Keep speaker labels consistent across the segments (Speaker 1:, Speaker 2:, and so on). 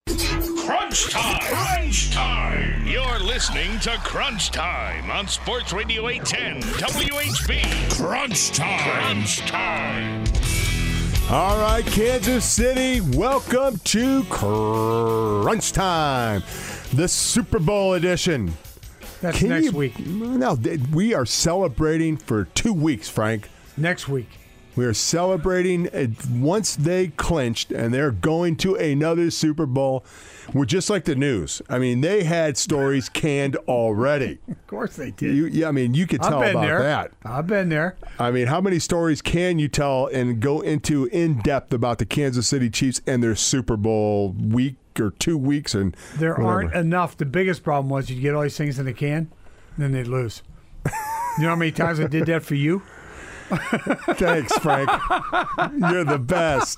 Speaker 1: Crunch time! Crunch time! You're listening to Crunch Time on Sports Radio 810 WHB. Crunch time! Crunch time!
Speaker 2: All right, Kansas City, welcome to Crunch Time, the Super Bowl edition.
Speaker 3: That's next week.
Speaker 2: No, we are celebrating for 2 weeks, Frank.
Speaker 3: Next week.
Speaker 2: We are celebrating once they clinched and they're going to another Super Bowl. We're just like the news. I mean, they had stories canned already.
Speaker 3: Of course they did.
Speaker 2: You could tell about that.
Speaker 3: I've been there.
Speaker 2: I mean, how many stories can you tell and go into in depth about the Kansas City Chiefs and their Super Bowl week or 2 weeks? And
Speaker 3: there
Speaker 2: whatever.
Speaker 3: aren't enough. The biggest problem was you get all these things in the can, and then they'd lose. You know how many times I did that for you?
Speaker 2: Thanks, Frank. You're the best.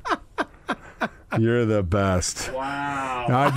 Speaker 2: You're the best.
Speaker 3: Wow.
Speaker 2: I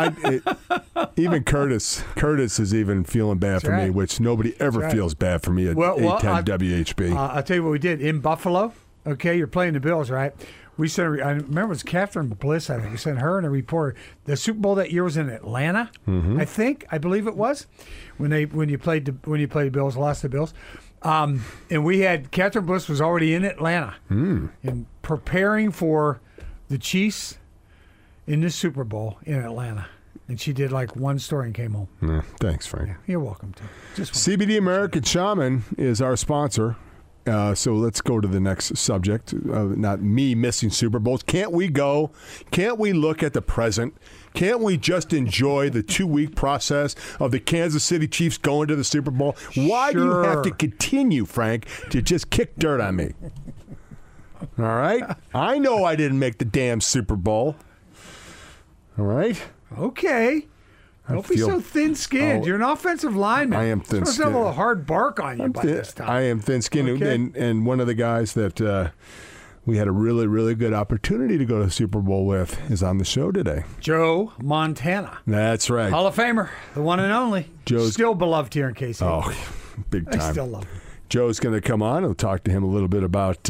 Speaker 2: do. Even Curtis is even feeling bad for me, which nobody ever feels bad for me at 810 WHB.
Speaker 3: I'll tell you what we did in Buffalo. Okay, you're playing the Bills, right? We sent. I remember it was Catherine Bliss. I think we sent her and a reporter. The Super Bowl that year was in Atlanta. Mm-hmm. I believe it was when you played the Bills, lost the Bills. And we had Catherine Bliss was already in Atlanta and preparing for the Chiefs in the Super Bowl in Atlanta. And she did like one story and came home.
Speaker 2: Thanks, Frank.
Speaker 3: You're welcome, Tim.
Speaker 2: CBD American Shaman is our sponsor. So let's go to the next subject. Not me missing Super Bowls. Can't we go? Can't we look at the present? Can't we just enjoy the 2-week process of the Kansas City Chiefs going to the Super Bowl? Why do you have to continue, Frank, to just kick dirt on me? All right? I know I didn't make the damn Super Bowl. All right?
Speaker 3: Okay. Don't be so thin-skinned. You're an offensive lineman.
Speaker 2: I am thin-skinned.
Speaker 3: You're supposed to have a little hard bark on you by this time.
Speaker 2: I am thin-skinned. Okay. And one of the guys that we had a really, really good opportunity to go to the Super Bowl with is on the show today.
Speaker 3: Joe Montana.
Speaker 2: That's right.
Speaker 3: Hall of Famer, the one and only. Joe's still beloved here in KC.
Speaker 2: Oh, big time.
Speaker 3: I still love him.
Speaker 2: Joe's going to come on. We'll talk to him a little bit about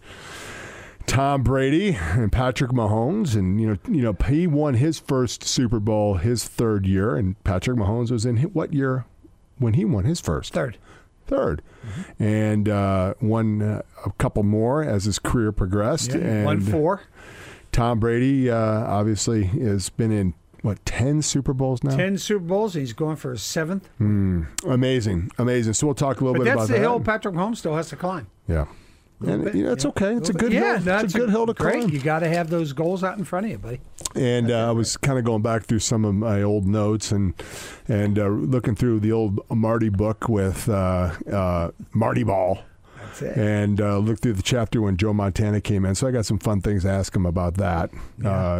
Speaker 2: Tom Brady and Patrick Mahomes, and he won his first Super Bowl his third year, and Patrick Mahomes was in what year when he won his first?
Speaker 3: Third.
Speaker 2: Mm-hmm. And won a couple more as his career progressed.
Speaker 3: Yeah,
Speaker 2: and
Speaker 3: won 4.
Speaker 2: Tom Brady obviously has been in 10 Super Bowls now?
Speaker 3: 10 Super Bowls, and he's going for his 7th.
Speaker 2: Amazing. So we'll talk a little bit about that.
Speaker 3: But that's the hill Patrick Mahomes still has to climb.
Speaker 2: Yeah. And it's okay. It's a good hill. It's a good hill to climb.
Speaker 3: You got to have those goals out in front of you, buddy.
Speaker 2: And I was kind of going back through some of my old notes and looking through the old Marty book with Marty Ball.
Speaker 3: That's it.
Speaker 2: And looked through the chapter when Joe Montana came in. So I got some fun things to ask him about that. Yeah.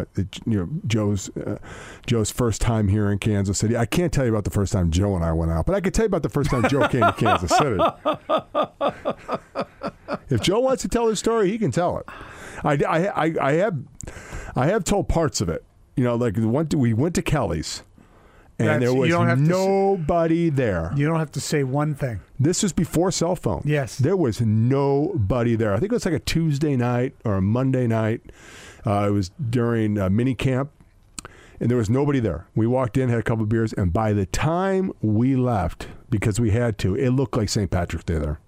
Speaker 2: Joe's first time here in Kansas City. I can't tell you about the first time Joe and I went out, but I can tell you about the first time Joe came to Kansas City. If Joe wants to tell his story, he can tell it. I have told parts of it. Like we went to Kelly's, and there was nobody there.
Speaker 3: You don't have to say one thing.
Speaker 2: This was before cell phone.
Speaker 3: Yes.
Speaker 2: There was nobody there. I think it was like a Tuesday night or a Monday night. It was during mini camp, and there was nobody there. We walked in, had a couple of beers, and by the time we left, because we had to, it looked like St. Patrick's Day there.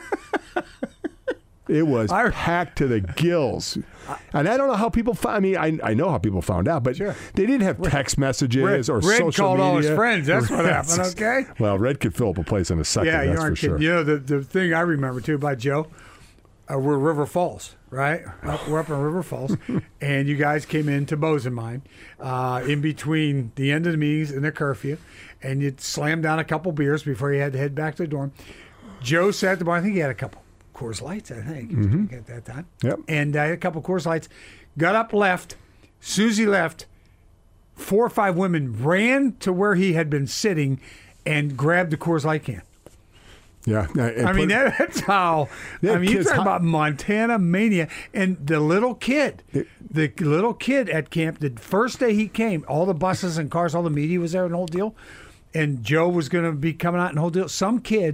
Speaker 2: It was packed to the gills. And I don't know how people found. I mean, I know how people found out, but they didn't have text messages or social media.
Speaker 3: Red called all his friends. That's what happened, okay?
Speaker 2: Well, Red could fill up a place in a second,
Speaker 3: yeah,
Speaker 2: that's for sure.
Speaker 3: The thing I remember, too, about Joe, we're River Falls, right? We're up in River Falls, and you guys came into Bozeman in between the end of the meetings and the curfew, and you slammed down a couple beers before you had to head back to the dorm. Joe sat at the bar. I think he had a couple Coors Lights, I think. He was drinking at that time.
Speaker 2: Yep.
Speaker 3: And I had a couple Coors Lights. Got up, left. Susie left. 4 or 5 women ran to where he had been sitting and grabbed the Coors Light can.
Speaker 2: Yeah.
Speaker 3: That's how. You talk about Montana mania. And the little kid at camp, the first day he came, all the buses and cars, all the media was there and the whole deal. And Joe was going to be coming out and the whole deal. Some kid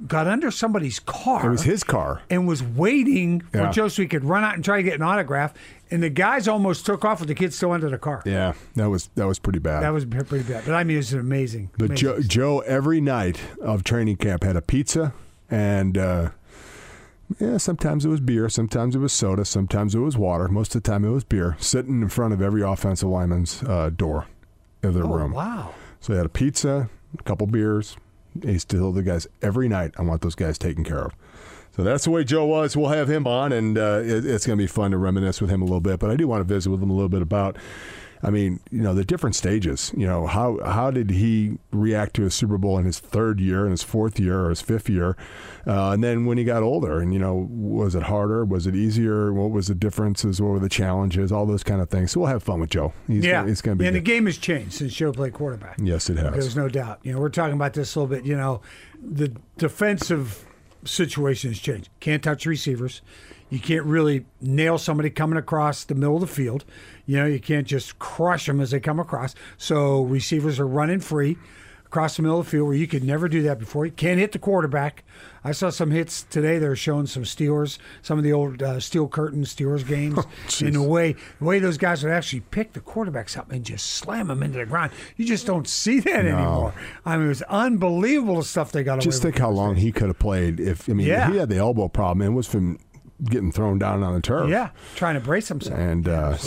Speaker 3: got under somebody's car.
Speaker 2: It was his car.
Speaker 3: And was waiting for
Speaker 2: Yeah.
Speaker 3: Joe so he could run out and try to get an autograph. And the guys almost took off with the kid still under the car.
Speaker 2: Yeah, that was pretty bad.
Speaker 3: That was pretty bad. But I mean, it was amazing.
Speaker 2: But
Speaker 3: amazing.
Speaker 2: Joe, every night of training camp had a pizza, and sometimes it was beer, sometimes it was soda, sometimes it was water. Most of the time it was beer, sitting in front of every offensive lineman's door of their room.
Speaker 3: Wow.
Speaker 2: So they had a pizza, a couple beers. He used to tell the guys every night, I want those guys taken care of. So that's the way Joe was. We'll have him on, and it's going to be fun to reminisce with him a little bit. But I do want to visit with him a little bit about, I mean, the different stages. How did he react to a Super Bowl in his third year, in his fourth year, or his fifth year? And then when he got older, and, was it harder? Was it easier? What was the differences? What were the challenges? All those kind of things. So we'll have fun with Joe. He's going to be
Speaker 3: And
Speaker 2: good.
Speaker 3: the game has changed since Joe played quarterback.
Speaker 2: Yes, it has.
Speaker 3: There's no doubt. We're talking about this a little bit. The defensive situation has changed. Can't touch receivers. You can't really nail somebody coming across the middle of the field. You can't just crush them as they come across. So receivers are running free across the middle of the field where you could never do that before. You can't hit the quarterback. I saw some hits today. They're showing some Steelers, some of the old Steel Curtain Steelers games. And the way those guys would actually pick the quarterbacks up and just slam them into the ground. You just don't see that anymore. I mean, it was unbelievable the stuff they got away with.
Speaker 2: Just think how long he could have played if he had the elbow problem. It was from getting thrown down on the turf.
Speaker 3: Yeah, trying to brace himself.
Speaker 2: And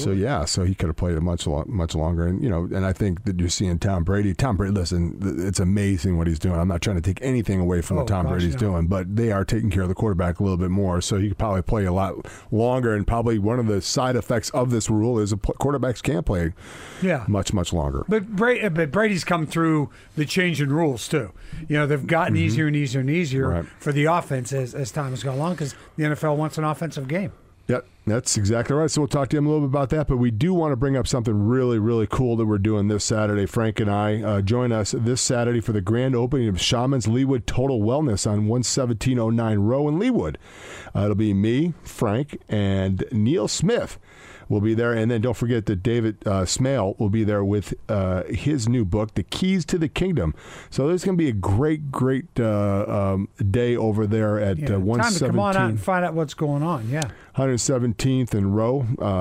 Speaker 2: so he could have played it much longer. And and I think that you're seeing Tom Brady. Tom Brady, listen, it's amazing what he's doing. I'm not trying to take anything away from what Tom Brady's doing, but they are taking care of the quarterback a little bit more. So he could probably play a lot longer. And probably one of the side effects of this rule is quarterbacks can't play much longer.
Speaker 3: But Brady's come through the change in rules too. They've gotten easier and easier and easier for the offense as time has gone along because the NFL wants an offensive game.
Speaker 2: Yep, that's exactly right. So we'll talk to him a little bit about that. But we do want to bring up something really, really cool that we're doing this Saturday. Frank and I join us this Saturday for the grand opening of Shaman's Leawood Total Wellness on 11709 Row in Leawood. It'll be me, Frank, and Neil Smith will be there. And then don't forget that David Smale will be there with his new book, The Keys to the Kingdom. So there's going to be a great, great day over there at 117.
Speaker 3: Time to come on out and find out what's going on,
Speaker 2: 117th and Row,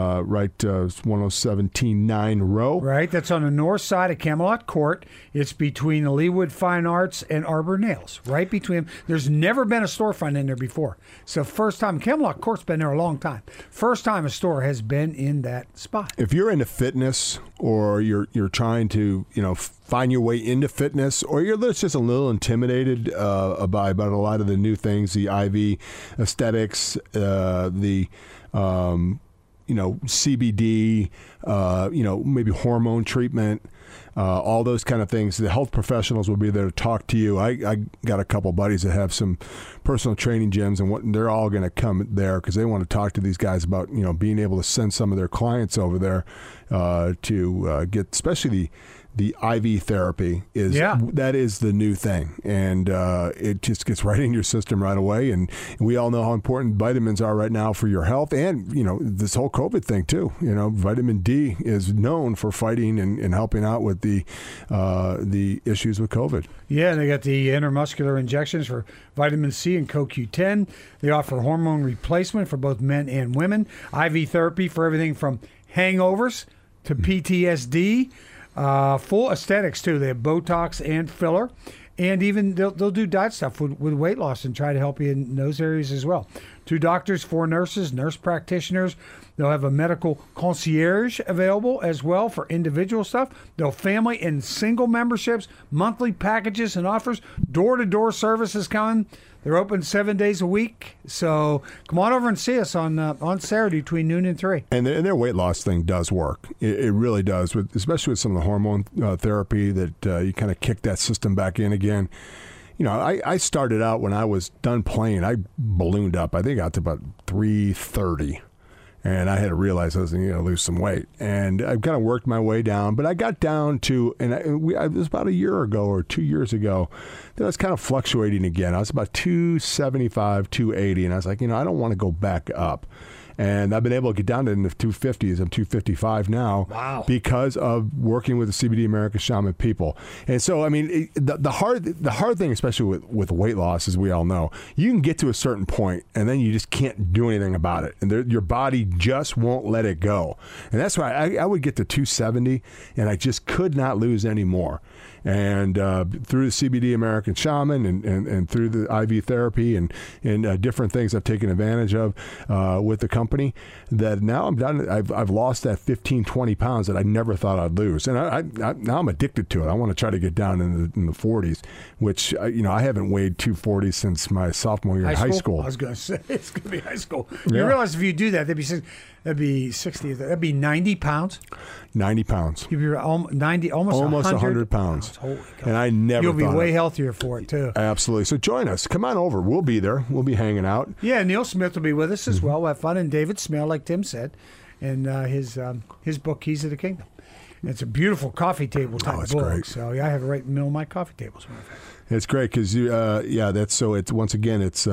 Speaker 2: 117.9 Row.
Speaker 3: Right, that's on the north side of Camelot Court. It's between the Leawood Fine Arts and Arbor Nails, right between them. There's never been a storefront in there before. So first time, Camelot Court's been there a long time. First time a store has been in that spot.
Speaker 2: If you're into fitness or you're trying to, find your way into fitness, or you're just a little intimidated by a lot of the new things, the IV aesthetics, the CBD, maybe hormone treatment, all those kind of things. The health professionals will be there to talk to you. I got a couple buddies that have some personal training gyms, and they're all going to come there because they want to talk to these guys about being able to send some of their clients over there to get, especially the IV therapy that is the new thing, and it just gets right in your system right away. And we all know how important vitamins are right now for your health, and this whole COVID thing too. Vitamin D is known for fighting and helping out with the issues with COVID.
Speaker 3: Yeah, and they got the intramuscular injections for vitamin C and CoQ10. They offer hormone replacement for both men and women. IV therapy for everything from hangovers to PTSD. Full aesthetics too. They have Botox and filler, and even they'll do diet stuff with weight loss and try to help you in those areas as well. 2 doctors, 4 nurses, nurse practitioners. They'll have a medical concierge available as well for individual stuff. They'll family and single memberships, monthly packages and offers, door-to-door services coming. They're open 7 days a week, so come on over and see us on Saturday between noon and 3.
Speaker 2: And their weight loss thing does work. It really does, especially with some of the hormone therapy that you kind of kick that system back in again. I started out when I was done playing. I ballooned up. I think I got to about 330. And I had to realize I was going to lose some weight. And I kind of worked my way down. But I got down to, it was about a year ago or 2 years ago, that I was kind of fluctuating again. I was about 275, 280. And I was like, I don't want to go back up. And I've been able to get down to the 250s. I'm 255 now.
Speaker 3: Wow.
Speaker 2: Because of working with the CBD America Shaman people. And so, I mean, the hard thing, especially with weight loss, as we all know, you can get to a certain point and then you just can't do anything about it. And your body just won't let it go. And that's why I would get to 270 and I just could not lose any more. And through the CBD American Shaman and through the IV therapy and different things I've taken advantage of with the company, that now I'm done. I've lost that 15, 20 pounds that I never thought I'd lose. And I now I'm addicted to it. I want to try to get down in the 40s, which, I haven't weighed 240 since my sophomore year in high school.
Speaker 3: I was going to say, it's going to be high school. Yeah. You realize if you do that, that'd be 60. That'd be 90 pounds.
Speaker 2: 90 pounds.
Speaker 3: You'd be 90, almost
Speaker 2: 100 pounds.
Speaker 3: Holy God.
Speaker 2: And I never.
Speaker 3: You'll be way healthier for it too.
Speaker 2: Absolutely. So join us. Come on over. We'll be there. We'll be hanging out.
Speaker 3: Yeah, Neil Smith will be with us as well. We'll have fun. And David Smale, like Tim said, and his book Keys to the Kingdom. It's a beautiful coffee table type book.
Speaker 2: Great.
Speaker 3: So I have it right in the middle of my coffee table.
Speaker 2: It's great because it's once again it's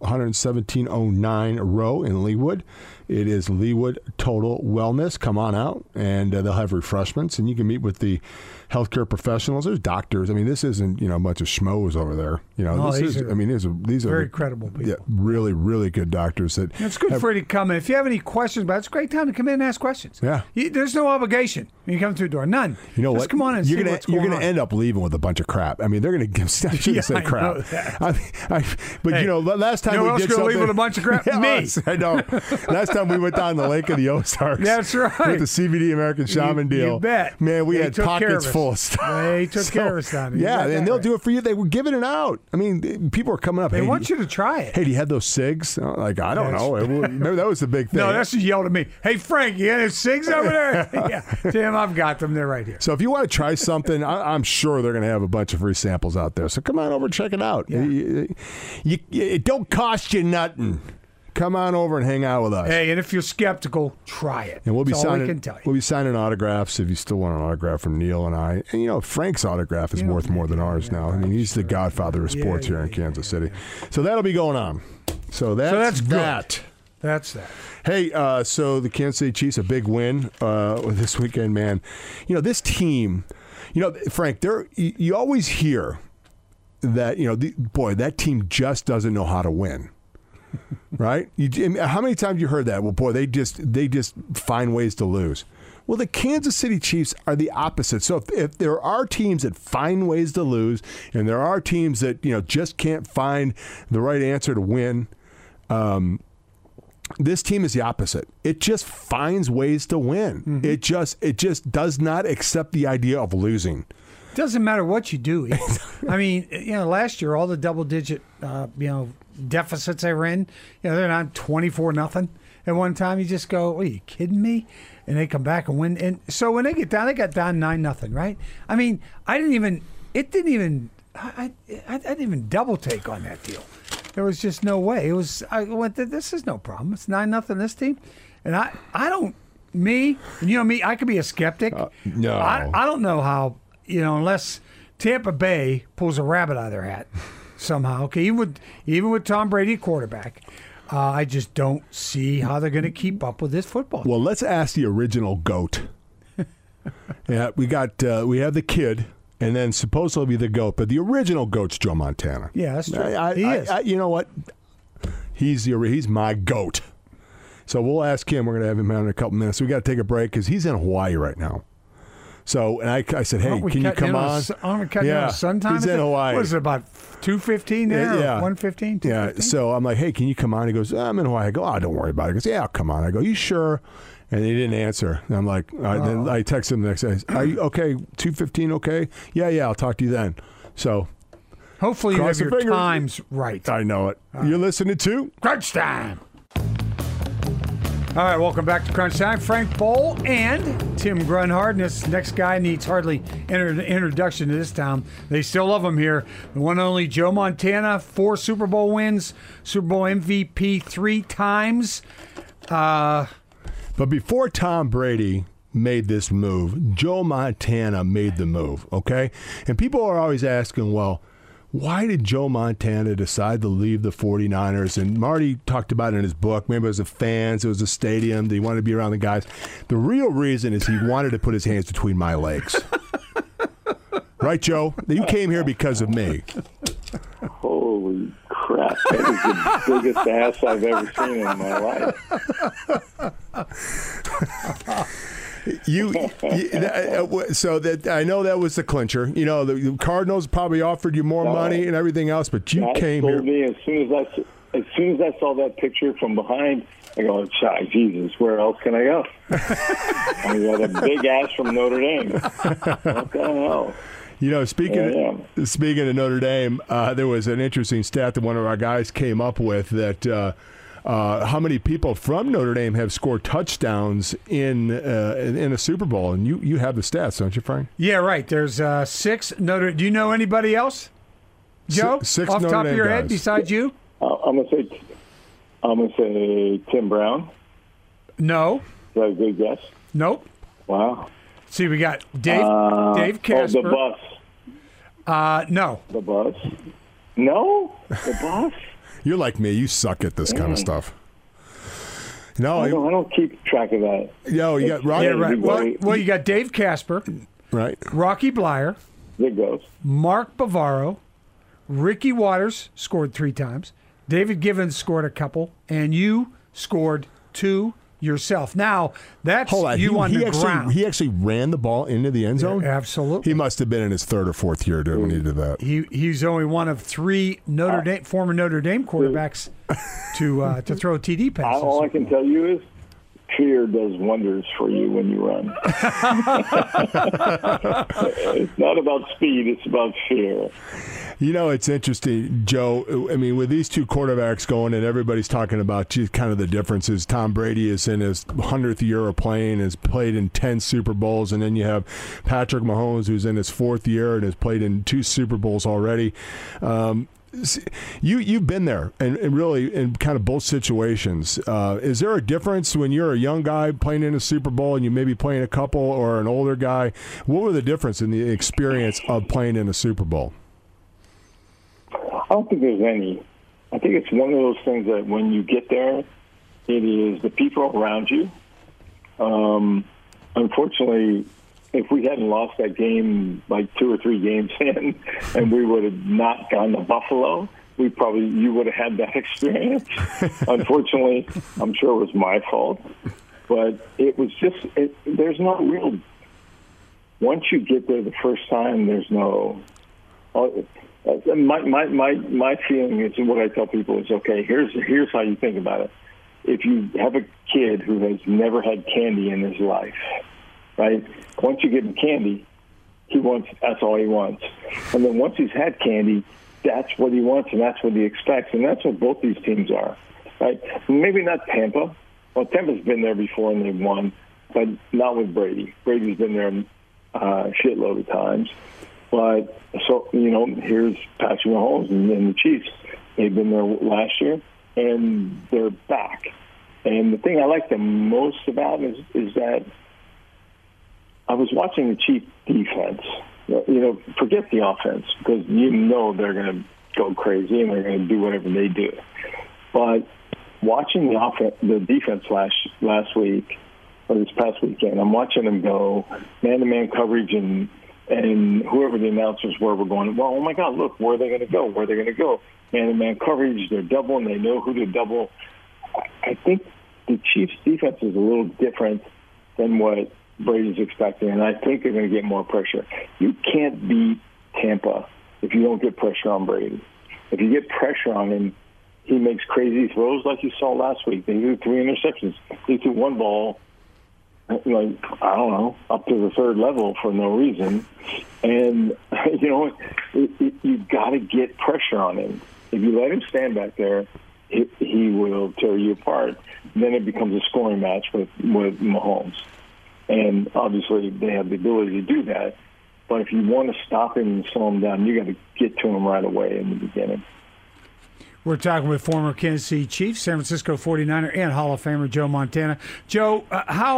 Speaker 2: 11709 Row in Leawood. It is Leawood Total Wellness. Come on out, and they'll have refreshments, and you can meet with the healthcare professionals. There's doctors. I mean, this isn't a bunch of schmoes over there. These are
Speaker 3: very credible people.
Speaker 2: Yeah, really, really good doctors. That
Speaker 3: it's good for you to come in. If you have any questions about it, it's a great time to come in and ask questions.
Speaker 2: Yeah,
Speaker 3: there's no obligation when you come through the door. None.
Speaker 2: You know
Speaker 3: Just
Speaker 2: what?
Speaker 3: Come on and
Speaker 2: you're
Speaker 3: see what's going on.
Speaker 2: You're going to end up leaving with a bunch of crap. I mean, they're going to give. I shouldn't say crap. Last time we did something.
Speaker 3: Leave with a bunch of crap.
Speaker 2: Yeah,
Speaker 3: me.
Speaker 2: I know. Last time we went down the Lake of the Ozarks.
Speaker 3: That's right.
Speaker 2: With the CBD American Shaman deal.
Speaker 3: You bet.
Speaker 2: Man, we had pockets full of stuff.
Speaker 3: They took care of us down here.
Speaker 2: Yeah, and they'll do it for you. They were giving it out. I mean, people are coming up.
Speaker 3: They want you to try it.
Speaker 2: Hey, do you have those cigs? I don't know. Maybe that was the big thing.
Speaker 3: No, that's just yelled at me. Hey, Frank, you got any cigs over there? Yeah, Tim, I've got them. They're right here.
Speaker 2: So if you want to try something, I'm sure they're going to have a bunch of free samples out there. So come on over and check it out. Yeah. It don't cost you nothing. Come on over and hang out with us.
Speaker 3: Hey, and if you're skeptical, try it.
Speaker 2: And we'll be
Speaker 3: signing. All we can tell you.
Speaker 2: We'll be signing autographs if you still want an autograph from Neil and I. And Frank's autograph is worth more than ours now. I mean, he's the godfather of sports here in Kansas City. So that'll be going on. So that's that.
Speaker 3: Good. That's that.
Speaker 2: Hey, so the Kansas City Chiefs, a big win this weekend, man. This team, Frank, you always hear that, that team just doesn't know how to win. Right? How many times you heard that? Well, boy, they just find ways to lose. Well, the Kansas City Chiefs are the opposite. So if there are teams that find ways to lose, and there are teams that just can't find the right answer to win, this team is the opposite. It just finds ways to win. Mm-hmm. It just does not accept the idea of losing.
Speaker 3: Doesn't matter what you do. I mean, last year all the double-digit, deficits they were in, they're not 24-0 at one time. You just go, are you kidding me? And they come back and win. And so when they get down, they got down 9-0, right? I mean, I didn't even double take on that deal. There was just no way. I went, this is no problem. It's 9-0 this team. And I don't, me, I could be a skeptic.
Speaker 2: No.
Speaker 3: I don't know how, unless Tampa Bay pulls a rabbit out of their hat somehow. Okay, even with Tom Brady quarterback, I just don't see how they're going to keep up with this football.
Speaker 2: Well, let's ask the original GOAT. Yeah, we have the kid, and then supposedly the GOAT, but the original GOAT's Joe Montana.
Speaker 3: Yeah, that's true. He is.
Speaker 2: You know what? He's my GOAT. So we'll ask him. We're going to have him on in a couple minutes. So we got to take a break because he's in Hawaii right now. So, and I said, hey, can you come on?
Speaker 3: Aren't we cutting on sun time?
Speaker 2: He's in Hawaii.
Speaker 3: What is it, about 2:15 there?
Speaker 2: Yeah.
Speaker 3: 1:15?
Speaker 2: Yeah. So I'm like, hey, can you come on? He goes, I'm in Hawaii. I go, don't worry about it. He goes, yeah, I'll come on. I go, you sure? And he didn't answer. And I'm like, then I text him the next day. Are you okay? 2:15 okay? Yeah, I'll talk to you then. So
Speaker 3: hopefully you have your times right.
Speaker 2: I know it. You're listening to
Speaker 3: Crunch Time. All right, welcome back to Crunch Time. Frank Bowl and Tim Grunhard. And this next guy needs hardly introduction to this town. They still love him here. The one and only Joe Montana, 4 Super Bowl wins, Super Bowl MVP 3 times.
Speaker 2: But before Tom Brady made this move, Joe Montana made the move, okay? And people are always asking, well, Why did Joe Montana decide to leave the 49ers? And Marty talked about it in his book. Maybe it was the fans, it was the stadium, he wanted to be around the guys. The real reason is he wanted to put his hands between my legs. Right, Joe? You came here because of me.
Speaker 4: Holy crap. That is the biggest ass I've ever seen in my life.
Speaker 2: So that I know that was the clincher. You know, the Cardinals probably offered you more money and everything else, but you came here.
Speaker 4: Me as soon as I saw that picture from behind, I go, Jesus, where else can I go? I got a big ass from Notre Dame. What the hell?
Speaker 2: You know, speaking of Notre Dame, there was an interesting stat that one of our guys came up with that how many people from Notre Dame have scored touchdowns in a Super Bowl, and you have the stats, don't you, Frank?
Speaker 3: Yeah, right. There's 6 Notre. Do you know anybody else, Joe?
Speaker 2: Six
Speaker 3: off the
Speaker 2: Notre
Speaker 3: top
Speaker 2: Dame
Speaker 3: of your
Speaker 2: guys.
Speaker 3: head besides you?
Speaker 4: I'm gonna say Tim Brown.
Speaker 3: No.
Speaker 4: Is that a good guess?
Speaker 3: Nope.
Speaker 4: Wow.
Speaker 3: See, we got Dave Casper.
Speaker 4: The bus.
Speaker 3: No.
Speaker 4: The bus. No? The bus?
Speaker 2: You're like me. You suck at this kind of stuff. No,
Speaker 4: I don't keep track of that.
Speaker 2: No, you got Rocky.
Speaker 3: Yeah, right. Well, you got Dave Casper,
Speaker 2: Right.
Speaker 3: Rocky Blyer,
Speaker 4: There goes.
Speaker 3: Mark Bavaro, Ricky Waters scored 3 times, David Givens scored a couple, and you scored 2 yourself. Now, that's
Speaker 2: Hold on.
Speaker 3: you on the ground.
Speaker 2: He actually ran the ball into the end zone?
Speaker 3: Yeah, absolutely.
Speaker 2: He must have been in his 3rd or 4th year when he did that.
Speaker 3: He's only one of 3 former Notre Dame quarterbacks to throw TD passes.
Speaker 4: All I can tell you is fear does wonders for you when you run. It's not about speed, it's about fear.
Speaker 2: You know, it's interesting, Joe. I mean, with these 2 quarterbacks going, and everybody's talking about kind of the differences. Tom Brady is in his 100th year of playing, has played in 10 Super Bowls, and then you have Patrick Mahomes, who's in his 4th year and has played in 2 Super Bowls already. You've been there, and really in kind of both situations. Is there a difference when you're a young guy playing in a Super Bowl and you may be playing a couple, or an older guy? What were the difference in the experience of playing in a Super Bowl?
Speaker 4: I don't think there's any. I think it's one of those things that when you get there, it is the people around you. Unfortunately, if we hadn't lost that game like 2 or 3 games in, and we would have not gone to Buffalo, you would have had that experience. Unfortunately, I'm sure it was my fault, but it was just there's no real. Once you get there the first time, there's no. My feeling is, what I tell people is, okay, here's how you think about it. If you have a kid who has never had candy in his life, right? Once you give him candy, that's all he wants. And then once he's had candy, that's what he wants and that's what he expects. And that's what both these teams are, right? Maybe not Tampa. Well, Tampa's been there before and they've won, but not with Brady. Brady's been there a shitload of times. But, so, here's Patrick Mahomes and the Chiefs. They've been there last year, and they're back. And the thing I like the most about it is that I was watching the Chiefs defense. Forget the offense, because they're going to go crazy and they're going to do whatever they do. But watching the defense last week, or this past weekend, I'm watching them go man-to-man coverage and whoever the announcers were going, well, oh, my God, look, where are they going to go? Where are they going to go? Man-to-man coverage, they're double, and they know who to double. I think the Chiefs' defense is a little different than what Brady's expecting, and I think they're going to get more pressure. You can't beat Tampa if you don't get pressure on Brady. If you get pressure on him, he makes crazy throws like you saw last week. They threw 3 interceptions. They threw 1 ball, up to the 3rd level for no reason. And, you've got to get pressure on him. If you let him stand back there, he will tear you apart. Then it becomes a scoring match with Mahomes. And obviously they have the ability to do that. But if you want to stop him and slow him down, you got to get to him right away in the beginning.
Speaker 3: We're talking with former Kansas City Chiefs, San Francisco 49er, and Hall of Famer Joe Montana. Joe, how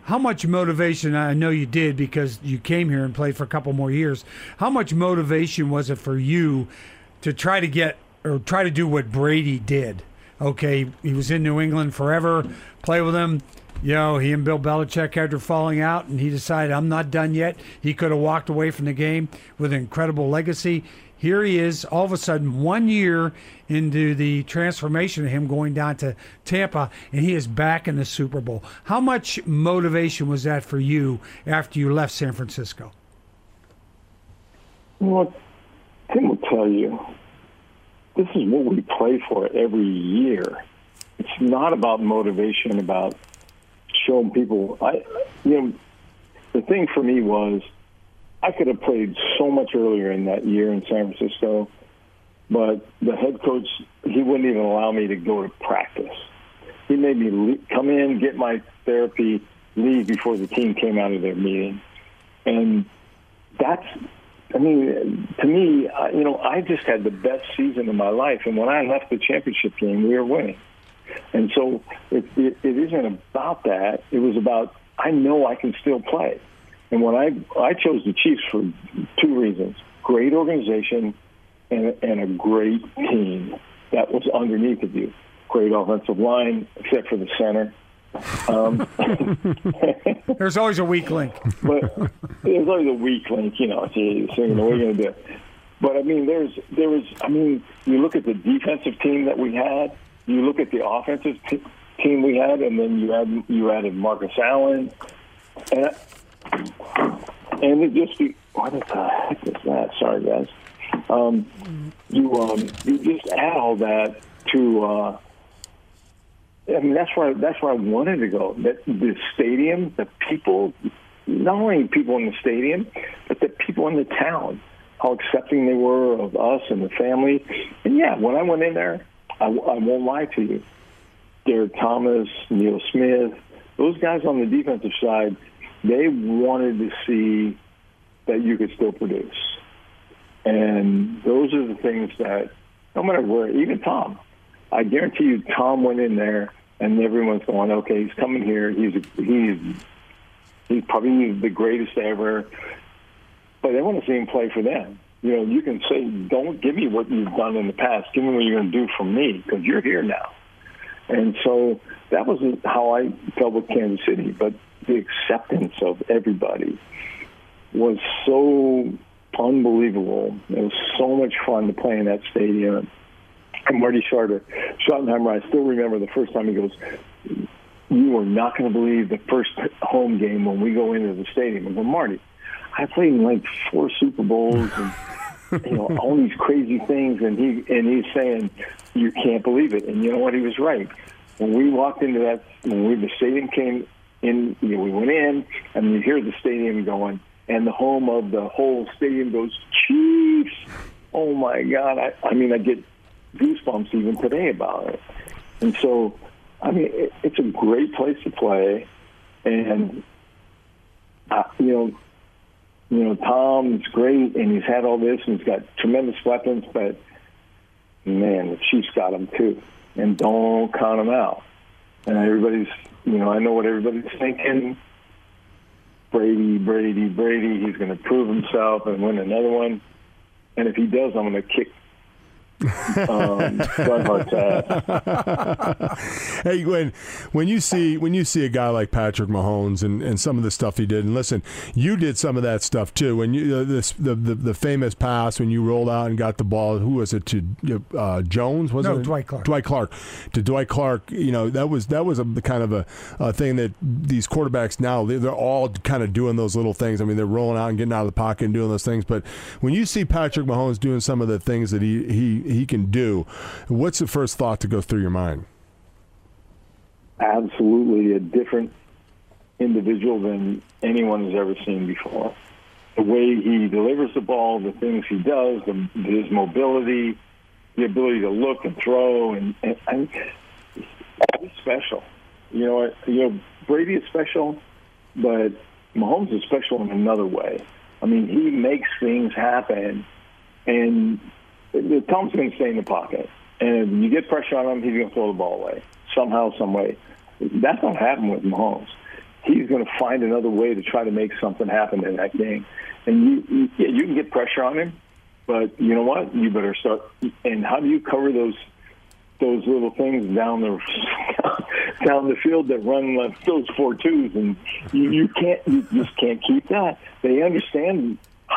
Speaker 3: how much motivation, I know you did because you came here and played for a couple more years, how much motivation was it for you to try to do what Brady did? Okay, he was in New England forever, play with him. He and Bill Belichick after falling out, and he decided, I'm not done yet. He could have walked away from the game with an incredible legacy. Here he is, all of a sudden, 1 year into the transformation of him going down to Tampa, and he is back in the Super Bowl. How much motivation was that for you after you left San Francisco?
Speaker 4: Well, Tim will tell you, this is what we play for every year. It's not about motivation, about showing people. The thing for me was, I could have played so much earlier in that year in San Francisco, but the head coach, he wouldn't even allow me to go to practice. He made me come in, get my therapy, leave before the team came out of their meeting. And to me, I just had the best season of my life. And when I left the championship game, we were winning. And so it isn't about that. It was about, I know I can still play. And when I chose the Chiefs for two reasons: great organization and a great team that was underneath of you. Great offensive line, except for the center.
Speaker 3: There's always a weak link.
Speaker 4: But there's always a weak link, what are you going to do? But you look at the defensive team that we had, you look at the offensive team we had, and then you added Marcus Allen, and it just what the heck is that? Sorry, guys. You just add all that to. That's where I wanted to go. That the stadium, the people, not only people in the stadium, but the people in the town, how accepting they were of us and the family. And yeah, when I went in there, I won't lie to you, Derek Thomas, Neil Smith, those guys on the defensive side, they wanted to see that you could still produce. And those are the things that, no matter where, even Tom, I guarantee you Tom went in there and everyone's going, okay, he's coming here. He's probably the greatest ever. But they want to see him play for them. You can say, don't give me what you've done in the past. Give me what you're going to do for me, because you're here now. And so that was how I felt with Kansas City. But the acceptance of everybody was so unbelievable. It was so much fun to play in that stadium. And Marty Schottenheimer, I still remember the first time he goes, you are not going to believe the first home game when we go into the stadium. I go, Marty, I played in like 4 Super Bowls and all these crazy things, and he's saying you can't believe it. And you know what? He was right. When we walked into that, the stadium came in, we went in, and you hear the stadium going, and the home of the whole stadium goes, Chiefs! Oh my God! I get goosebumps even today about it. And so, it's a great place to play, and Tom's great, and he's had all this, and he's got tremendous weapons, but, man, the Chiefs got him too. And don't count him out. And everybody's, I know what everybody's thinking. Brady, he's going to prove himself and win another one. And if he does, I'm going to kick
Speaker 2: Hey, Gwen, when you see a guy like Patrick Mahomes and some of the stuff he did, and listen, you did some of that stuff too. When you the famous pass when you rolled out and got the ball, who was it to Jones?
Speaker 3: Dwight Clark.
Speaker 2: Dwight Clark. That was a kind of a thing that these quarterbacks now they're all kind of doing those little things. They're rolling out and getting out of the pocket and doing those things. But when you see Patrick Mahomes doing some of the things that he can do, what's the first thought to go through your mind?
Speaker 4: Absolutely a different individual than anyone has ever seen before. The way he delivers the ball, the things he does, his mobility, the ability to look and throw, and he's special. Brady is special, but Mahomes is special in another way. He makes things happen, and Tom's going to stay in the pocket. And if you get pressure on him, he's going to throw the ball away somehow, some way. That's not happening with Mahomes. he's going to find another way to try to make something happen in that game. And you can get pressure on him, but you know what? You better start. And how do you cover those little things down the field that run those 4-2s? And you just can't keep that. They understand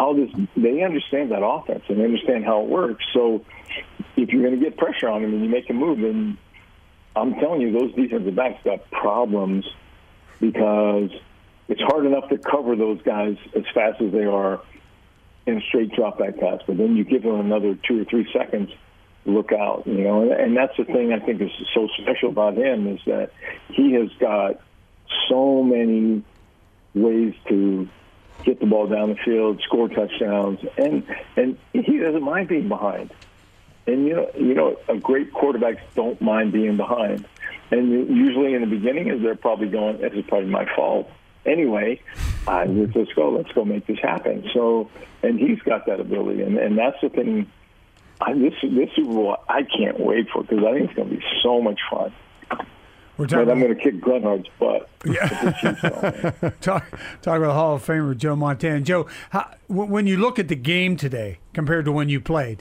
Speaker 4: that offense and understand how it works. So if you're going to get pressure on him and you make a move, then I'm telling you, those defensive backs got problems, because it's hard enough to cover those guys as fast as they are in a straight drop back pass. But then you give them another 2 or 3 seconds, look out, And that's the thing I think is so special about him, is that he has got so many ways to get the ball down the field, score touchdowns, and he doesn't mind being behind. And a great quarterbacks don't mind being behind. And usually in the beginning, they're probably going, "This is probably my fault." Anyway, let's go make this happen. So, and he's got that ability, and that's the thing. This Super Bowl, I can't wait for, because I think it's going to be so much fun. But I'm going to kick Grunhard's butt.
Speaker 3: Yeah. Talk about Hall of Famer Joe Montana. Joe, when you look at the game today compared to when you played,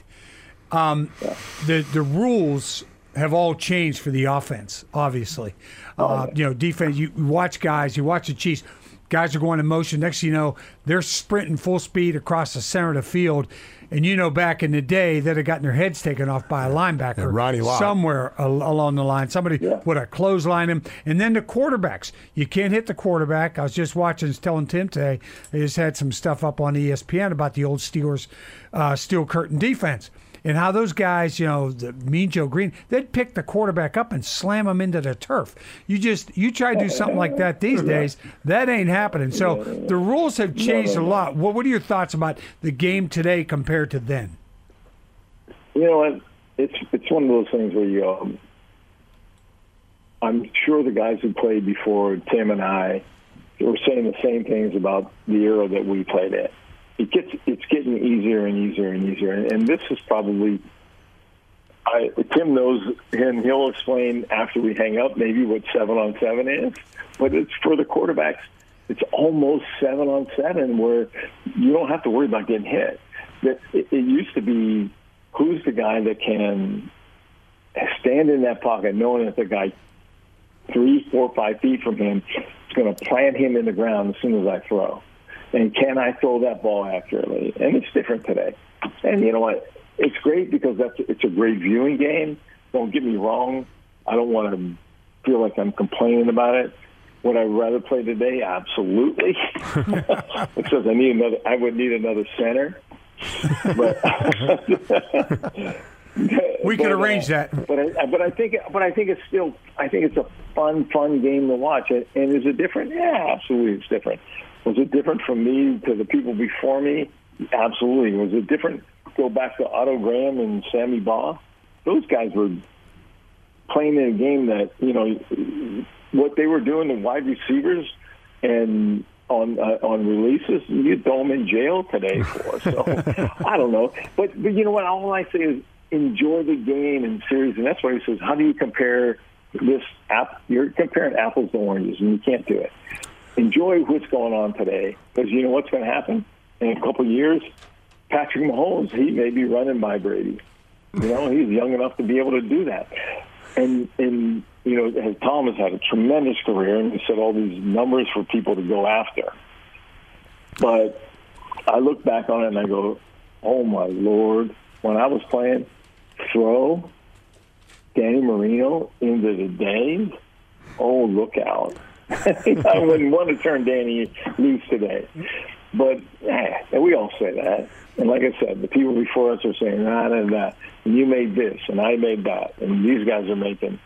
Speaker 3: the rules have all changed for the offense, obviously. Defense, you watch guys, you watch the Chiefs, guys are going in motion. Next thing you know, they're sprinting full speed across the center of the field. And back in the day, they'd have gotten their heads taken off by a linebacker
Speaker 2: Ronnie Lott,
Speaker 3: somewhere along the line. Somebody would have clotheslined him. And then the quarterbacks. You can't hit the quarterback. I was just telling Tim today, they just had some stuff up on ESPN about the old Steelers steel curtain defense. And how those guys, the Mean Joe Green, they'd pick the quarterback up and slam him into the turf. You try to do something like that these days, that ain't happening. So the rules have changed a lot. What are your thoughts about the game today compared to then?
Speaker 4: You know what? It's one of those things where you go, I'm sure the guys who played before Tim and I were saying the same things about the era that we played in. It's getting easier and easier and easier, and this is probably. Tim knows, and he'll explain after we hang up maybe what 7-on-7 is. But it's for the quarterbacks. It's almost 7-on-7 where you don't have to worry about getting hit. It used to be, who's the guy that can stand in that pocket, knowing that the guy 3, 4, 5 feet from him is going to plant him in the ground as soon as I throw. And can I throw that ball accurately? And it's different today. And you know what? It's great because it's a great viewing game. Don't get me wrong. I don't want to feel like I'm complaining about it. Would I rather play today? Absolutely. Because I would need another center. But
Speaker 3: we could arrange that.
Speaker 4: But I think it's a fun game to watch. And is it different? Yeah, absolutely, it's different. Was it different from me to the people before me? Absolutely. Was it different? Go back to Otto Graham and Sammy Baugh. Those guys were playing in a game that, what they were doing to wide receivers and on releases, you'd throw them in jail today for. So I don't know. But you know what? All I say is enjoy the game in series. And that's why he says, how do you compare this? You're comparing apples to oranges, and you can't do it. Enjoy what's going on today, because you know what's going to happen in a couple of years. Patrick Mahomes, he may be running by Brady. He's young enough to be able to do that. And Tom has had a tremendous career, and he set all these numbers for people to go after. But I look back on it and I go, oh my Lord! When I was playing, throw Danny Marino into the days. Oh, look out! I wouldn't want to turn Danny loose today. But we all say that. And like I said, the people before us are saying that and that. And you made this, and I made that. And these guys are making,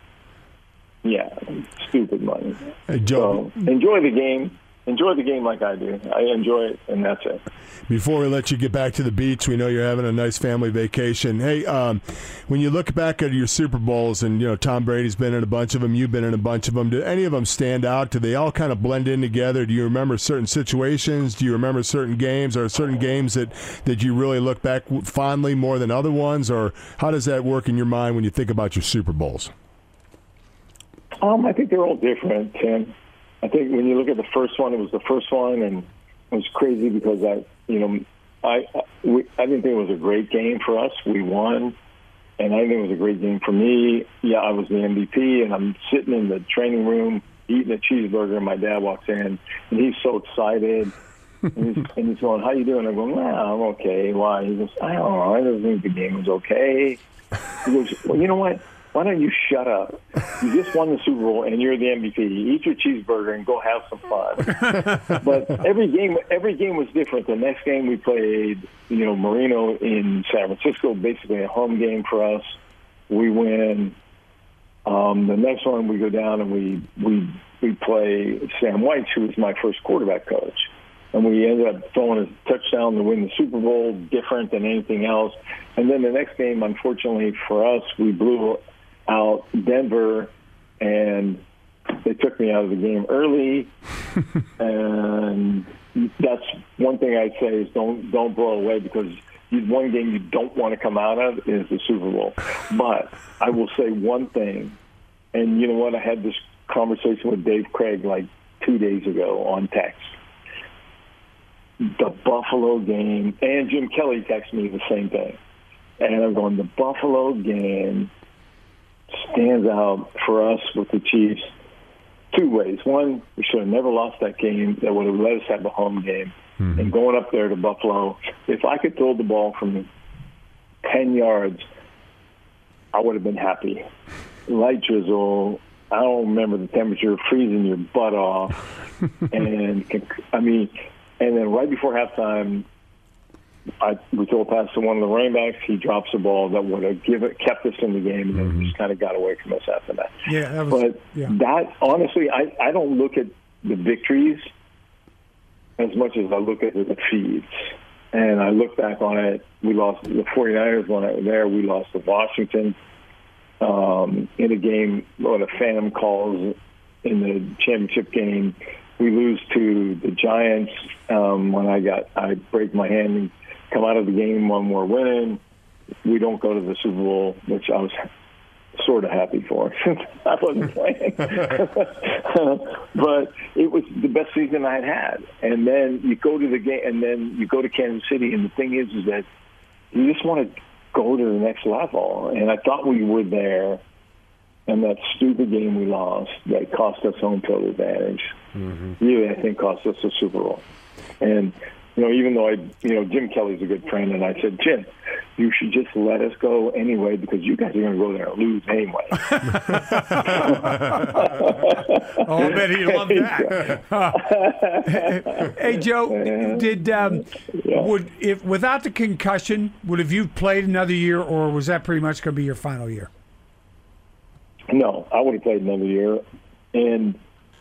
Speaker 4: stupid money.
Speaker 2: Hey, Joe.
Speaker 4: So enjoy the game. Enjoy the game like I do. I enjoy it, and that's it.
Speaker 2: Before we let you get back to the beach, we know you're having a nice family vacation. Hey, when you look back at your Super Bowls, and Tom Brady's been in a bunch of them, you've been in a bunch of them. Do any of them stand out? Do they all kind of blend in together? Do you remember certain situations? Do you remember certain games? Or certain games that you really look back fondly more than other ones? Or how does that work in your mind when you think about your Super Bowls?
Speaker 4: I think they're all different, Tim. I think when you look at the first one, it was the first one, and it was crazy because I didn't think it was a great game for us. We won, and I think it was a great game for me. Yeah, I was the MVP, and I'm sitting in the training room eating a cheeseburger, and my dad walks in, and he's so excited. And he's going, "How you doing?" I'm going, "Well, I'm okay." Why? He goes, "I don't know. I don't think the game was okay." He goes, "Well, you know what? Why don't you shut up? You just won the Super Bowl and you're the MVP. Eat your cheeseburger and go have some fun." But every game was different. The next game we played, Marino in San Francisco, basically a home game for us. We win. The next one we go down and we play Sam White, who was my first quarterback coach. And we ended up throwing a touchdown to win the Super Bowl, different than anything else. And then the next game, unfortunately for us, we blew out Denver, and they took me out of the game early. And that's one thing I'd say is don't blow away, because one game you don't want to come out of is the Super Bowl. But I will say one thing, and you know what? I had this conversation with Dave Craig like 2 days ago on text. The Buffalo game, and Jim Kelly texted me the same thing. And I'm going, the Buffalo game stands out for us with the Chiefs two ways. One, we should have never lost that game. That would have let us have a home game. Mm-hmm. And going up there to Buffalo, if I could throw the ball from 10 yards, I would have been happy. Light drizzle, I don't remember the temperature, freezing your butt off. And then right before halftime, we throw a pass to one of the running backs. He drops the ball that would have kept us in the game, and then just kind of got away from us after that.
Speaker 3: Yeah,
Speaker 4: that honestly, I don't look at the victories as much as I look at the defeats. And I look back on it. We lost the 49ers when I was there. We lost to Washington in a game when a phantom calls in the championship game. We lose to the Giants when I break my hand and come out of the game when we're winning. We don't go to the Super Bowl, which I was sort of happy for since I wasn't playing. But it was the best season I had. And then you go to the game, and then you go to Kansas City, and the thing is that you just want to go to the next level. And I thought we were there. And that stupid game we lost that cost us home field advantage really, I think, cost us the Super Bowl. And, even though Jim Kelly's a good friend, and I said, Jim, you should just let us go anyway, because you guys are going to go there and lose anyway.
Speaker 3: Oh, I bet he loved that. Hey, Joe, did without the concussion, would have you played another year, or was that pretty much going to be your final year?
Speaker 4: No, I would have played another year, and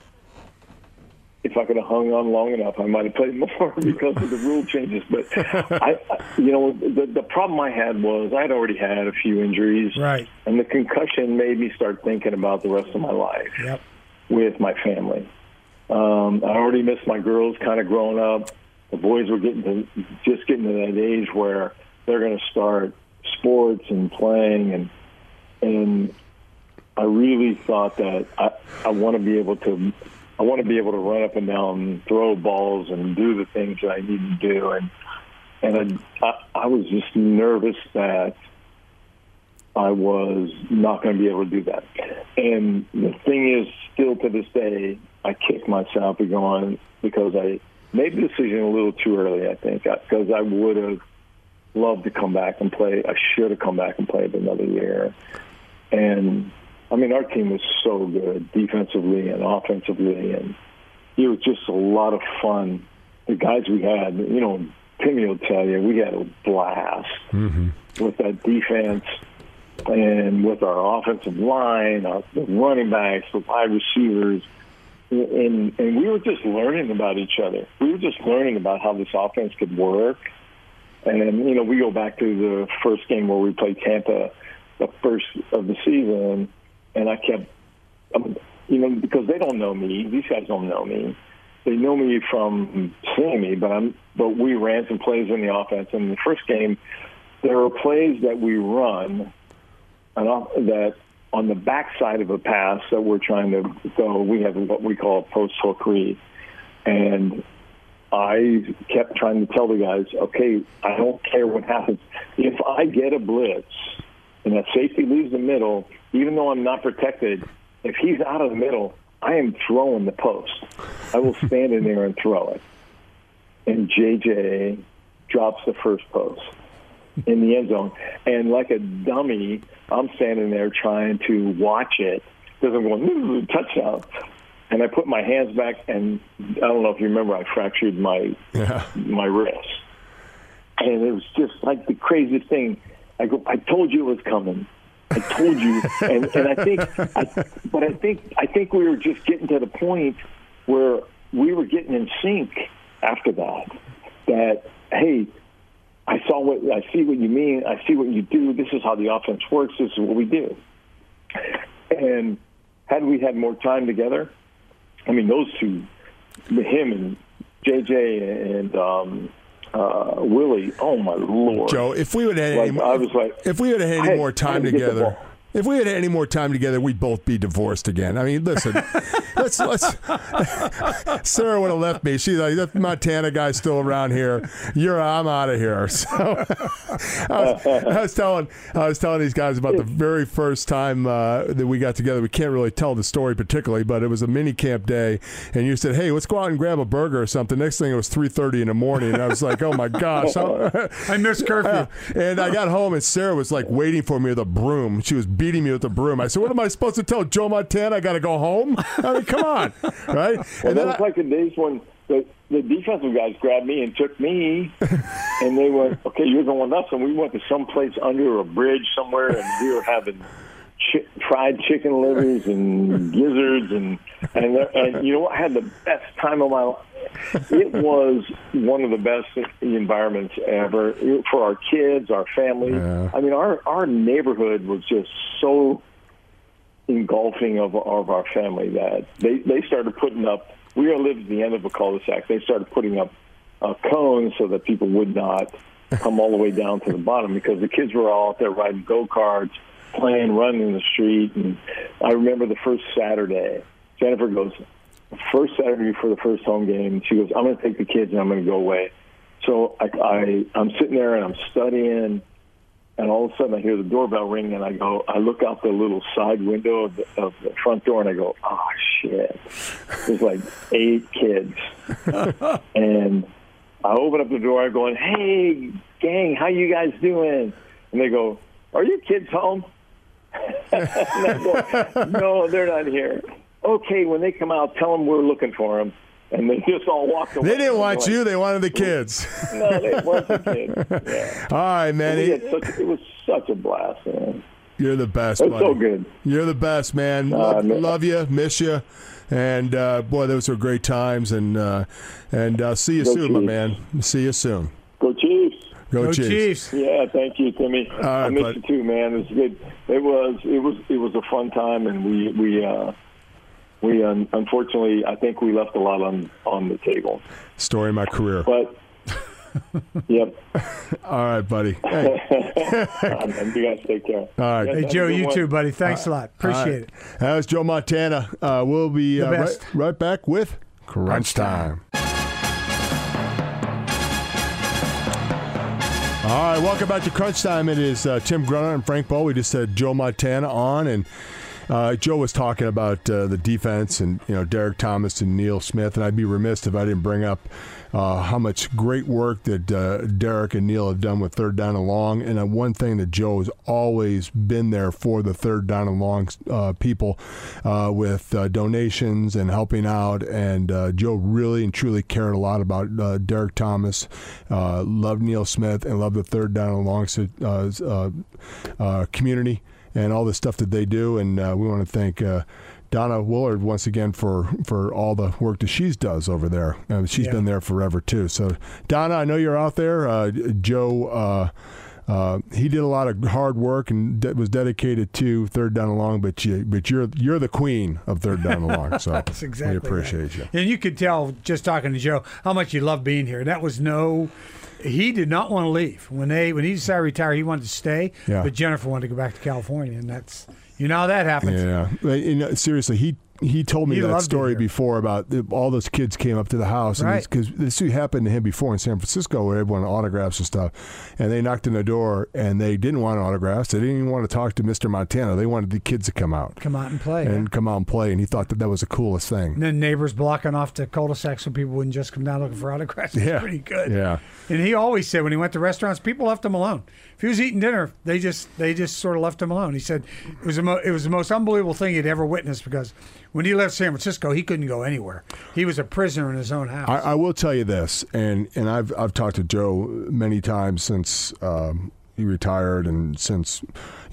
Speaker 4: if I could have hung on long enough, I might have played more because of the rule changes. But the problem I had was I'd already had a few injuries,
Speaker 3: right? And
Speaker 4: the concussion made me start thinking about the rest of my life with my family. I already missed my girls, kind of growing up. The boys were getting to that age where they're going to start sports and playing, and I really thought that I want to be able to run up and down, and throw balls, and do the things that I need to do. And I was just nervous that I was not going to be able to do that. And the thing is, still to this day, I kick myself because I made the decision a little too early, I think, because I would have loved to come back and play. I should have come back and played another year. And our team was so good defensively and offensively, and it was just a lot of fun. The guys we had, Timmy will tell you, we had a blast with that defense and with our offensive line, the running backs, the wide receivers, and we were just learning about each other. We were just learning about how this offense could work. And then, we go back to the first game where we played Tampa, the first of the season. And I kept, because they don't know me. These guys don't know me. They know me from seeing me, but we ran some plays in the offense. And in the first game, there were plays that we run that on the backside of a pass that we're trying to go, we have what we call a post hook read. And I kept trying to tell the guys, okay, I don't care what happens. If I get a blitz and that safety leaves the middle, even though I'm not protected, if he's out of the middle, I am throwing the post. I will stand in there and throw it. And JJ drops the first post in the end zone. And like a dummy, I'm standing there trying to watch it because I'm going, touchdown. And I put my hands back, and I don't know if you remember, I fractured my wrist. And it was just like the craziest thing. I go, I told you it was coming. I told you. I think we were just getting to the point where we were getting in sync after that. That, hey, I see what you mean. I see what you do. This is how the offense works. This is what we do. And had we had more time together, I mean, those two, him and JJ and Willie, oh my Lord,
Speaker 2: Joe! If we would have had any more time together, we'd both be divorced again. I mean, listen, let's. Sarah would have left me. She's like, that Montana guy's still around here. I'm out of here. So I was telling these guys about the very first time that we got together. We can't really tell the story particularly, but it was a mini camp day, and you said, "Hey, let's go out and grab a burger or something." Next thing, it was 3:30 in the morning, and I was like, "Oh my gosh!"
Speaker 3: I missed curfew.
Speaker 2: And I got home, and Sarah was like waiting for me with a broom. She was beating me with the broom. I said, "What am I supposed to tell Joe Montana? I got to go home?" I mean, come on, right?
Speaker 4: And that was like the days when the defensive guys grabbed me and took me, and they went, "Okay, you're going with us." And we went to some place under a bridge somewhere, and we were having fried chicken livers and gizzards, and you know what? I had the best time of my life. It was one of the best environments ever for our kids, our family. Yeah. I mean, our neighborhood was just so engulfing of our family that they started putting up. We lived at the end of a cul-de-sac. They started putting up cones so that people would not come all the way down to the bottom because the kids were all out there riding go-karts, playing, running in the street. And I remember the first Saturday, Jennifer goes, first Saturday before the first home game, she goes, "I'm going to take the kids and I'm going to go away." So I'm sitting there and I'm studying, and all of a sudden I hear the doorbell ring, and I look out the little side window of the front door, and I go, "Oh shit!" There's like 8 kids, and I open up the door. I'm going, "Hey gang, how you guys doing?" And they go, "Are your kids home?" And I go, "No, they're not here." "Okay, when they come out, tell them we're looking for them." And they just all walked away.
Speaker 2: They didn't want you. They wanted the kids.
Speaker 4: No, they wanted the kids. Yeah.
Speaker 2: All right, man.
Speaker 4: It was such a blast, man.
Speaker 2: You're the best,
Speaker 4: buddy.
Speaker 2: It's
Speaker 4: so good.
Speaker 2: You're the best, man. Love you, miss you. And, boy, those were great times. And see you soon, my man. See you soon.
Speaker 4: Go Chiefs.
Speaker 2: Go Chiefs.
Speaker 4: Yeah, thank you, Timmy.
Speaker 2: All right,
Speaker 4: I missed you too, man. It was good. It was a fun time, and we unfortunately, I think we left a lot on the table.
Speaker 2: Story of my career.
Speaker 4: But yep.
Speaker 2: All right, buddy. Hey.
Speaker 4: You guys take care.
Speaker 2: All right.
Speaker 3: Hey, Joe, you too, buddy. Thanks a lot. Appreciate it.
Speaker 2: That was Joe Montana. We'll be right back with Crunch Time. All right, welcome back to Crunch Time. It is Tim Grunner and Frank Bowe. We just had Joe Montana on, and Joe was talking about the defense and Derek Thomas and Neil Smith, and I'd be remiss if I didn't bring up how much great work that Derek and Neil have done with third down and long. And one thing that Joe has always been there for the third down and long people with donations and helping out. And Joe really and truly cared a lot about Derek Thomas, loved Neil Smith, and loved the third down and long community and all the stuff that they do. And we want to thank Donna Willard once again for all the work that she does over there. She's been there forever too. So Donna, I know you're out there. Joe, he did a lot of hard work and was dedicated to third down and long. But you're the queen of third down and long. So
Speaker 3: that's exactly
Speaker 2: we appreciate you.
Speaker 3: And you could tell just talking to Joe how much you love being here. That was he did not want to leave when he decided to retire. He wanted to stay, but Jennifer wanted to go back to California, and that's You know how that happens.
Speaker 2: Yeah. Seriously, he told me that story before about all those kids came up to the house.
Speaker 3: Right.
Speaker 2: Because this happened to him before in San Francisco where everyone wanted autographs and stuff. And they knocked on the door and they didn't want autographs. They didn't even want to talk to Mr. Montana. They wanted the kids to come out.
Speaker 3: Come out and play.
Speaker 2: And he thought that was the coolest thing.
Speaker 3: And then neighbors blocking off the cul-de-sac so people wouldn't just come down looking for autographs. It's pretty good.
Speaker 2: Yeah.
Speaker 3: And he always said when he went to restaurants, people left him alone. If he was eating dinner, they just sort of left him alone. He said it was the most unbelievable thing he'd ever witnessed because when he left San Francisco, he couldn't go anywhere. He was a prisoner in his own house.
Speaker 2: I will tell you this, and I've talked to Joe many times since he retired, and since the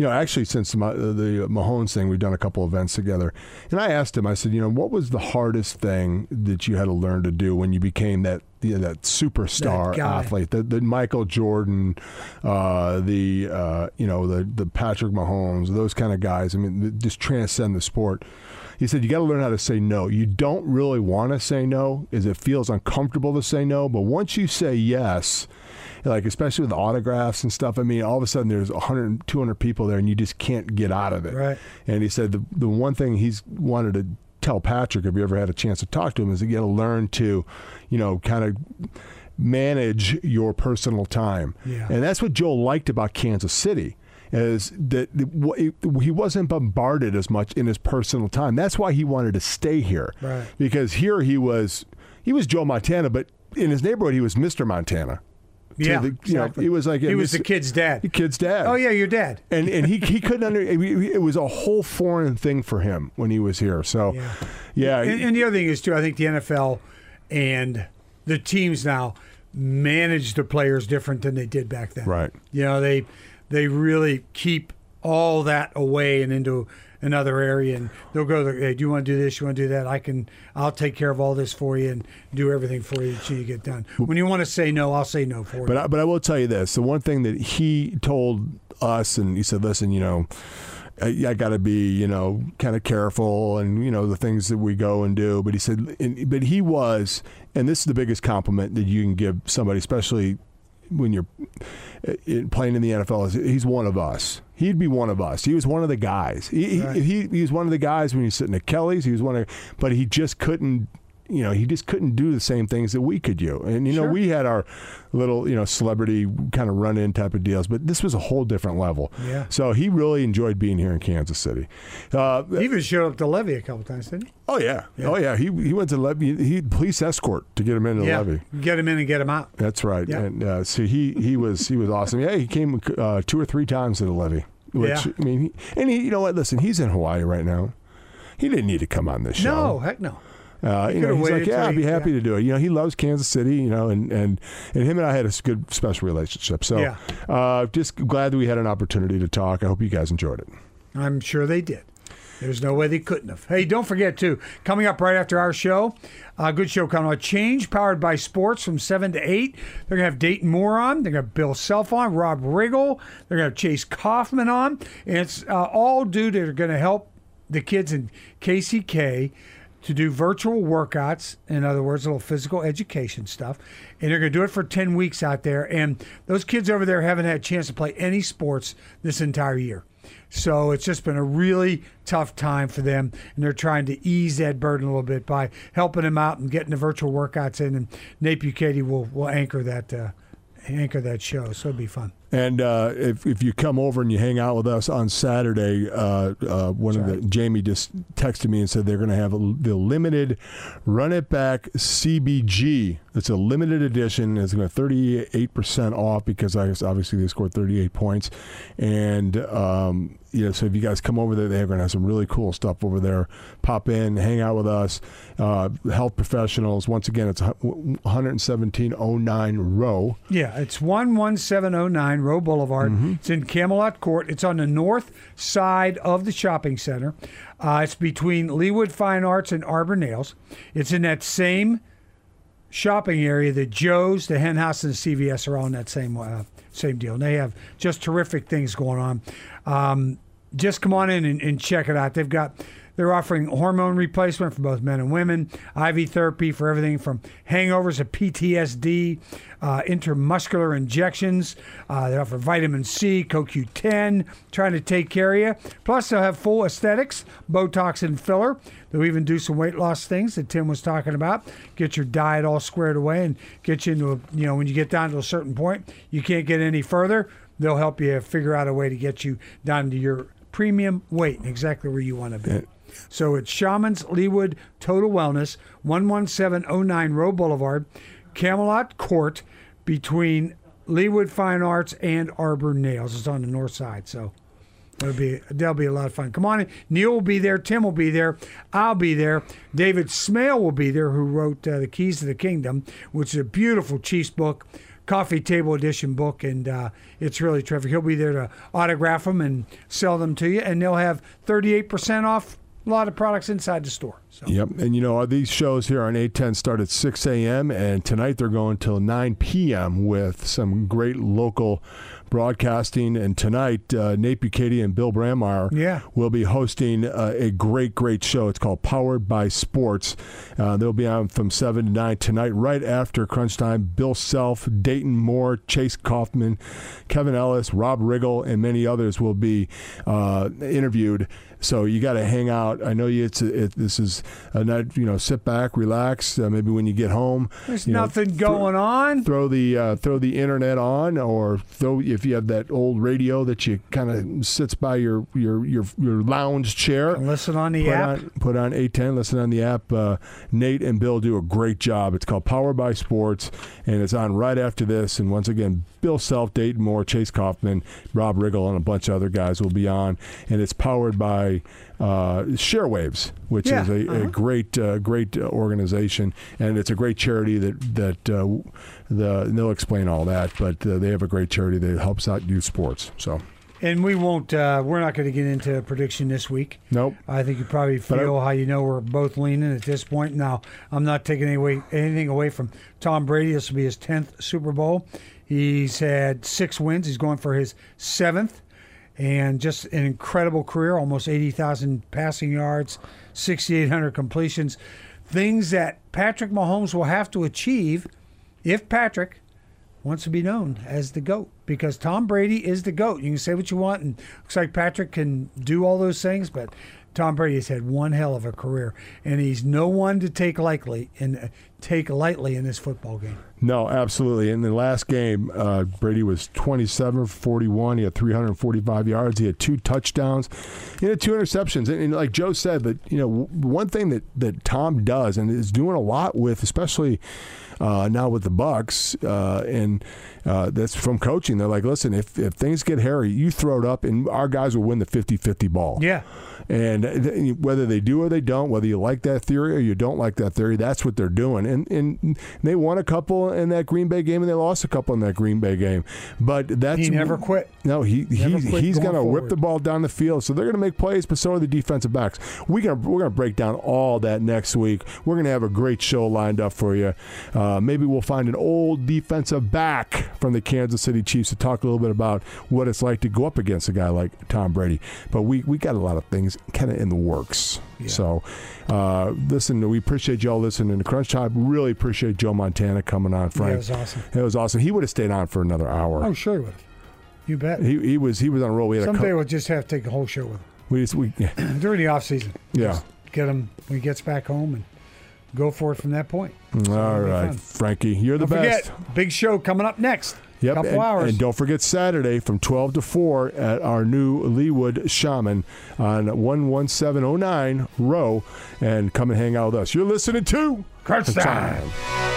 Speaker 2: Mahones thing, we've done a couple events together. And I asked him, I said, what was the hardest thing that you had to learn to do when you became that superstar athlete, the Michael Jordan, the Patrick Mahomes, those kind of guys. I mean, just transcend the sport. He said, you got to learn how to say no. You don't really want to say no, as it feels uncomfortable to say no. But once you say yes, like especially with autographs and stuff, I mean, all of a sudden there's 100, 200 people there and you just can't get out of it.
Speaker 3: Right.
Speaker 2: And he said the one thing he's wanted to tell Patrick, if you ever had a chance to talk to him, is that you got to learn to, kind of manage your personal time.
Speaker 3: Yeah.
Speaker 2: And that's what Joe liked about Kansas City. Is that he wasn't bombarded as much in his personal time. That's why he wanted to stay here.
Speaker 3: Right.
Speaker 2: Because here he was Joe Montana, but in his neighborhood he was Mr. Montana.
Speaker 3: Exactly.
Speaker 2: He was like
Speaker 3: he was the kid's dad.
Speaker 2: The kid's dad.
Speaker 3: Oh yeah, your dad.
Speaker 2: And he couldn't it was a whole foreign thing for him when he was here. So yeah.
Speaker 3: And the other thing is too, I think the NFL and the teams now manage the players different than they did back then.
Speaker 2: Right.
Speaker 3: They really keep all that away and into another area, and they'll go, hey, do you want to do this? You want to do that? I'll take care of all this for you and do everything for you until you get done. When you want to say no, I'll say no for you.
Speaker 2: But I will tell you this: the one thing that he told us, and he said, listen, I got to be, kind of careful, and the things that we go and do. But he said, but he was, and this is the biggest compliment that you can give somebody, especially when you're playing in the NFL, he's one of us. He'd be one of us. He was one of the guys. He was one of the guys when he was sitting at Kelly's. He was but he just couldn't. He just couldn't do the same things that we could do. And
Speaker 3: Sure.
Speaker 2: we had our little, celebrity kind of run-in type of deals, but this was a whole different level.
Speaker 3: Yeah.
Speaker 2: So he really enjoyed being here in Kansas City.
Speaker 3: He even showed up to Levy a couple times, didn't he?
Speaker 2: Oh yeah. Oh yeah. He went to Levy. He police escort to get him into Levy.
Speaker 3: Get him in and get him out.
Speaker 2: That's right.
Speaker 3: Yeah.
Speaker 2: And so he was awesome. Yeah, he came 2 or 3 times to the Levy. Which,
Speaker 3: Yeah.
Speaker 2: I mean, you know what? Listen, he's in Hawaii right now. He didn't need to come on this show.
Speaker 3: No, heck no.
Speaker 2: He's like, I'd be happy to do it. He loves Kansas City, and him and I had a good special relationship. So just glad that we had an opportunity to talk. I hope you guys enjoyed it.
Speaker 3: I'm sure they did. There's no way they couldn't have. Hey, don't forget, too, coming up right after our show, a good show coming on, Change, powered by sports from 7 to 8. They're going to have Dayton Moore on. They're going to have Bill Self on, Rob Riggle. They're going to have Chase Kaufman on. And it's all due to, they're going to help the kids in KCK to do virtual workouts, in other words, a little physical education stuff. And they're going to do it for 10 weeks out there. And those kids over there haven't had a chance to play any sports this entire year. So it's just been a really tough time for them, and they're trying to ease that burden a little bit by helping them out and getting the virtual workouts in. And Nate Bukaty will anchor that show, so it'll be fun.
Speaker 2: And if you come over and you hang out with us on Saturday, Jamie just texted me and said they're going to have the limited Run It Back CBG. It's a limited edition. It's going to 38% off because obviously they scored 38 points. And so if you guys come over there, they're going to have some really cool stuff over there. Pop in, hang out with us. Health professionals. Once again, it's 11709 Row.
Speaker 3: Yeah, it's 11709 Row Boulevard.
Speaker 2: Mm-hmm.
Speaker 3: It's in Camelot Court. It's on the north side of the shopping center. It's between Leawood Fine Arts and Arbor Nails. It's in that same shopping area that Joe's, the Hen House, and the CVS are all in that same deal. And they have just terrific things going on. Just come on in and check it out. They've got They're offering hormone replacement for both men and women, IV therapy for everything from hangovers to PTSD, intramuscular injections. They offer vitamin C, CoQ10, trying to take care of you. Plus, they'll have full aesthetics, Botox and filler. They'll even do some weight loss things that Tim was talking about. Get your diet all squared away and get you into when you get down to a certain point, you can't get any further. They'll help you figure out a way to get you down to your premium weight, exactly where you want to be. So it's Shaman's Leawood Total Wellness, 11709 Row Boulevard, Camelot Court, between Leawood Fine Arts and Arbor Nails. It's on the north side, so that'll be a lot of fun. Come on in. Neil will be there. Tim will be there. I'll be there. David Smale will be there, who wrote The Keys to the Kingdom, which is a beautiful Chiefs book, coffee table edition book, and it's really terrific. He'll be there to autograph them and sell them to you, and they'll have 38% off a lot of products inside the store. So.
Speaker 2: Yep, and these shows here on 810 start at 6 a.m., and tonight they're going till 9 p.m. with some great local broadcasting. And tonight, Nate Bukaty and Bill Brandmeier will be hosting a great show. It's called Powered by Sports. They'll be on from 7 to 9 tonight, right after Crunch Time. Bill Self, Dayton Moore, Chase Kaufman, Kevin Ellis, Rob Riggle, and many others will be interviewed. So you got to hang out. I know this is a night. Sit back, relax. Maybe when you get home,
Speaker 3: there's nothing going on.
Speaker 2: Throw the internet on, or if you have that old radio that you kind of sits by your lounge chair.
Speaker 3: And listen on the app.
Speaker 2: Put on 810. Listen on the app. Nate and Bill do a great job. It's called Powered by Sports, and it's on right after this. And once again, Bill Self, Dayton Moore, Chase Kaufman, Rob Riggle, and a bunch of other guys will be on. And it's powered by Sharewaves, which is a great organization, and it's a great charity that they'll explain all that, but they have a great charity that helps out youth sports. So. And
Speaker 3: we won't. We're not going to get into a prediction this week.
Speaker 2: Nope.
Speaker 3: I think you probably feel how we're both leaning at this point. Now, I'm not taking anything away from Tom Brady. This will be his 10th Super Bowl. He's had 6 wins. He's going for his 7th. And just an incredible career, almost 80,000 passing yards, 6,800 completions. Things that Patrick Mahomes will have to achieve if Patrick wants to be known as the GOAT. Because Tom Brady is the GOAT. You can say what you want, and looks like Patrick can do all those things, but Tom Brady has had one hell of a career, and he's no one to take lightly in this football game.
Speaker 2: No, absolutely. In the last game, Brady was 27 for 41. He had 345 yards. He had 2 touchdowns. He had 2 interceptions. And like Joe said, that one thing that Tom does and is doing a lot with, especially now with the Bucs, and that's from coaching. They're like, listen, if things get hairy, you throw it up, and our guys will win the 50-50 ball.
Speaker 3: Yeah.
Speaker 2: And whether they do or they don't, whether you like that theory or you don't like that theory, that's what they're doing. And they won a couple in that Green Bay game, and they lost a couple in that Green Bay game. But he
Speaker 3: never quit.
Speaker 2: No, he's going to whip the ball down the field. So they're going to make plays, but so are the defensive backs. We're gonna break down all that next week. We're going to have a great show lined up for you. Maybe we'll find an old defensive back from the Kansas City Chiefs to talk a little bit about what it's like to go up against a guy like Tom Brady. But we got a lot of things kind of in the works. Yeah. So, listen, we appreciate y'all listening to Crunch Time. Really appreciate Joe Montana coming on, Frank.
Speaker 3: Yeah, it was awesome.
Speaker 2: It was awesome. He would have stayed on for another hour.
Speaker 3: Oh, sure he would have. You bet.
Speaker 2: He was on a roll.
Speaker 3: Someday we'll just have to take a whole show with him. During the off season.
Speaker 2: Yeah.
Speaker 3: Just get him when he gets back home and go for it from that point.
Speaker 2: So all right, Frankie, you're the best.
Speaker 3: Forget, big show coming up next.
Speaker 2: Yep,
Speaker 3: couple hours.
Speaker 2: And don't forget Saturday from 12 to 4 at our new Leawood Shaman on 11709 Row, and come and hang out with us. You're listening to
Speaker 3: Crunch Time.